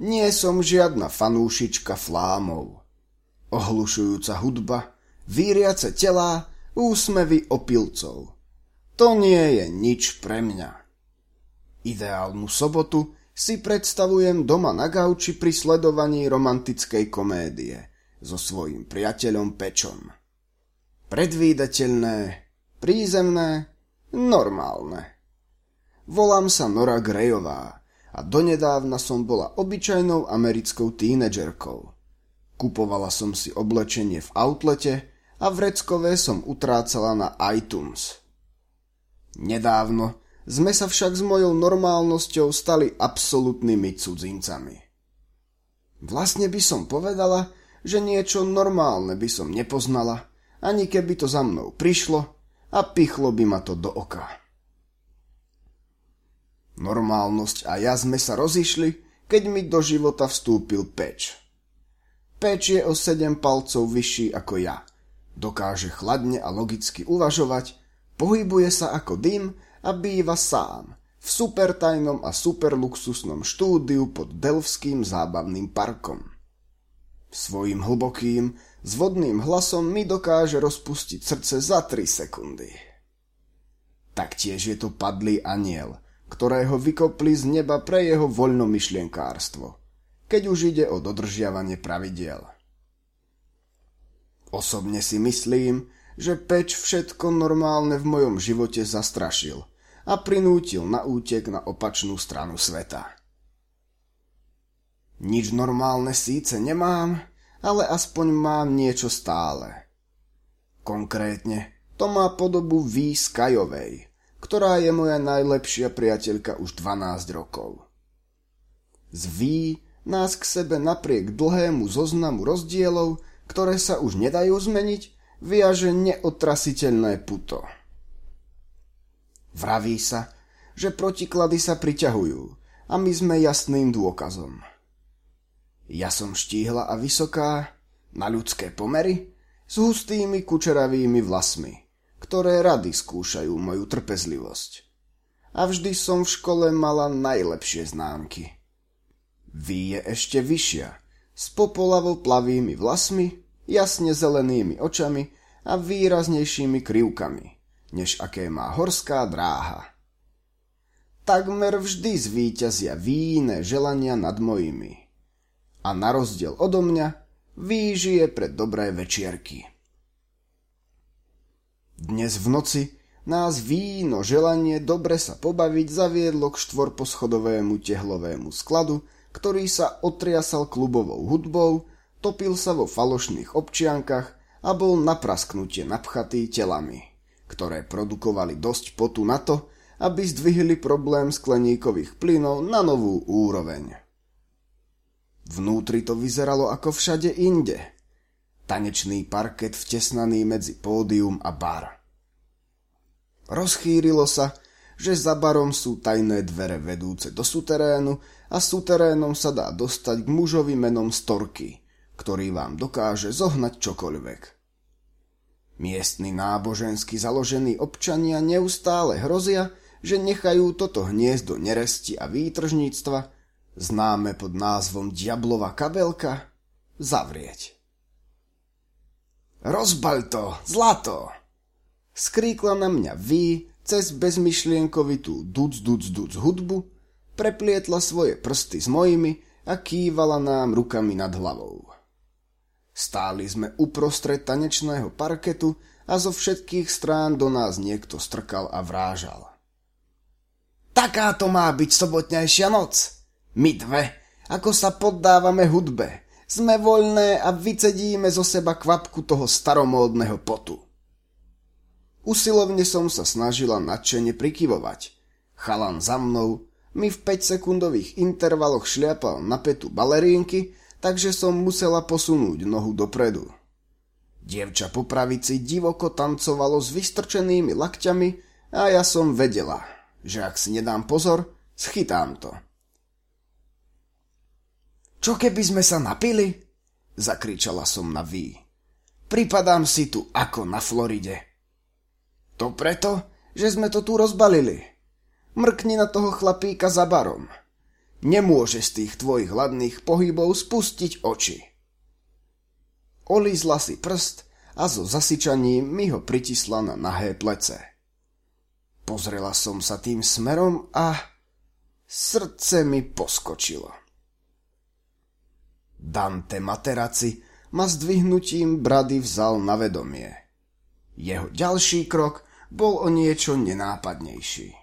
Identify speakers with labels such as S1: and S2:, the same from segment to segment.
S1: Nie som žiadna fanúšička flámov. Ohlušujúca hudba, víriace telá, úsmevy opilcov. To nie je nič pre mňa. Ideálnu sobotu si predstavujem doma na gauči pri sledovaní romantickej komédie so svojím priateľom Pečom. Predvídateľné, prízemné, normálne. Volám sa Nora Grayová a donedávna som bola obyčajnou americkou tínedžerkou. Kupovala som si oblečenie v outlete a vreckové som utrácala na iTunes. Nedávno sme sa však s mojou normálnosťou stali absolútnymi cudzincami. Vlastne by som povedala, že niečo normálne by som nepoznala, ani keby to za mnou prišlo a pichlo by ma to do oka. Normálnosť a ja sme sa rozišli, keď mi do života vstúpil Peč. Peč je o 7 palcov vyšší ako ja. Dokáže chladne a logicky uvažovať, pohybuje sa ako dym a býva sám v supertajnom a superluxusnom štúdiu pod Delftským zábavným parkom. Svojím hlbokým, zvodným hlasom mi dokáže rozpustiť srdce za 3 sekundy. Taktiež je to padlý anjel, ktorého vykopli z neba pre jeho voľnomyšlienkárstvo, keď už ide o dodržiavanie pravidiel. Osobne si myslím, že Peč všetko normálne v mojom živote zastrašil a prinútil na útek na opačnú stranu sveta. Nič normálne síce nemám, ale aspoň mám niečo stále. Konkrétne to má podobu V. Skyovej, ktorá je moja najlepšia priateľka už 12 rokov. Z V nás k sebe napriek dlhému zoznamu rozdielov, ktoré sa už nedajú zmeniť, viaže neotrasiteľné puto. Vraví sa, že protiklady sa priťahujú a my sme jasným dôkazom. Ja som štíhla a vysoká, na ľudské pomery, s hustými kučeravými vlasmi, ktoré rady skúšajú moju trpezlivosť. A vždy som v škole mala najlepšie známky. Vy je ešte vyššia, s popolavo plavými vlasmi, jasne zelenými očami a výraznejšími krivkami, než aké má horská dráha. Takmer vždy zvíťazia víne želania nad mojimi. A na rozdiel odo mňa, Ví žije pre dobré večierky. Dnes v noci nás víno želanie dobre sa pobaviť zaviedlo k štvorposchodovému tehlovému skladu, ktorý sa otriasal klubovou hudbou, topil sa vo falošných občiankach a bol na prasknutie napchatý telami, ktoré produkovali dosť potu na to, aby zdvihli problém skleníkových plynov na novú úroveň. Vnútri to vyzeralo ako všade inde. Tanečný parket vtesnaný medzi pódium a bar. Rozchýrilo sa, že za barom sú tajné dvere vedúce do suterénu a suterénom sa dá dostať k mužovi menom Storky, ktorý vám dokáže zohnať čokoľvek. Miestni nábožensky založení občania neustále hrozia, že nechajú toto hniezdo neresti a výtržníctva, známe pod názvom Diablova kabelka, zavrieť. Rozbaľ to, zlato! Skríkla na mňa Ví cez bezmyšlienkovitú duc hudbu, preplietla svoje prsty s mojimi a kývala nám rukami nad hlavou. Stáli sme uprostred tanečného parketu a zo všetkých strán do nás niekto strkal a vrážal. Takáto má byť sobotnejšia noc. My dve, ako sa poddávame hudbe, sme voľné a vycedíme zo seba kvapku toho staromódneho potu. Usilovne som sa snažila nadšene prikyvovať. Chalan za mnou mi v 5-sekundových intervaloch šliapal na petu balerínky, takže som musela posunúť nohu dopredu. Dievča po pravici divoko tancovalo s vystrčenými lakťami a ja som vedela, že ak si nedám pozor, schytám to. Čo keby sme sa napili? Zakričala som na Ví. Pripadám si tu ako na Floride. To preto, že sme to tu rozbalili. Mrkni na toho chlapíka za barom. Nemôže z tých tvojich hladných pohybov spustiť oči. Olízla si prst a so zasyčaním mi ho pritisla na nahé plece. Pozrela som sa tým smerom a srdce mi poskočilo. Dante Materazzi ma zdvihnutím brady vzal na vedomie. Jeho ďalší krok bol o niečo nenápadnejší.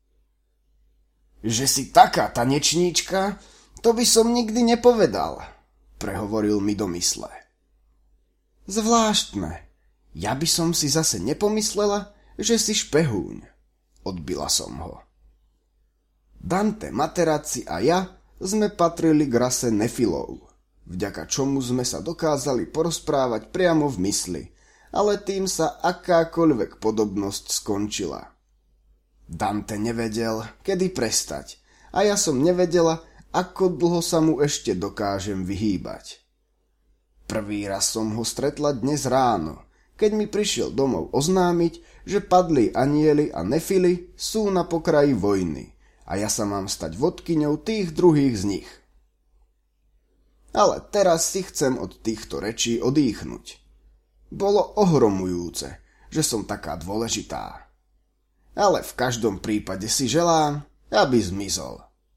S1: Že si taká tanečníčka, to by som nikdy nepovedal, prehovoril mi do mysle. Zvláštne, ja by som si zase nepomyslela, že si špehúň, odbila som ho. Dante Materazzi a ja sme patrili k rase nefilov, vďaka čomu sme sa dokázali porozprávať priamo v mysli, ale tým sa akákoľvek podobnosť skončila. Dante nevedel, kedy prestať, a ja som nevedela, ako dlho sa mu ešte dokážem vyhýbať. Prvý raz som ho stretla dnes ráno, keď mi prišiel domov oznámiť, že padlí anjeli a nefily sú na pokraji vojny a ja sa mám stať vodkyňou tých druhých z nich. Ale teraz si chcem od týchto rečí odýchnuť. Bolo ohromujúce, že som taká dôležitá. Ale v každom prípade si želám, aby zmizol.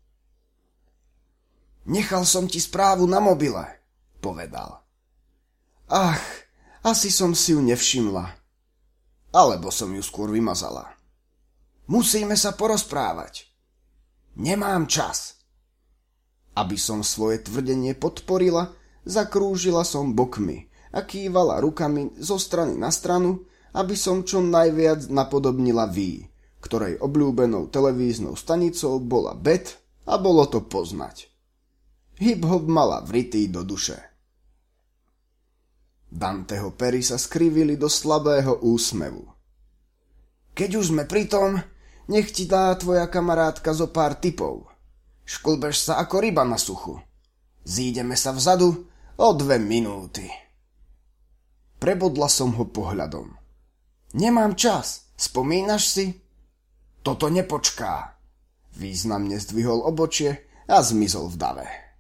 S1: Nechal som ti správu na mobile, povedal. Ach, asi som si ju nevšimla. Alebo som ju skôr vymazala. Musíme sa porozprávať. Nemám čas. Aby som svoje tvrdenie podporila, zakrúžila som bokmi a kývala rukami zo strany na stranu, aby som čo najviac napodobnila Ví, ktorej obľúbenou televíznou stanicou bola Bet a bolo to poznať. Hip-hop mala vritý do duše. Danteho pery sa skrivili do slabého úsmevu. Keď už sme pri tom, nech ti dá tvoja kamarátka zo pár tipov. Šklbeš sa ako ryba na suchu. Zídeme sa vzadu o 2 minúty. Prebodla som ho pohľadom. Nemám čas, spomínaš si? Toto nepočká. Významne zdvihol obočie a zmizol v dave.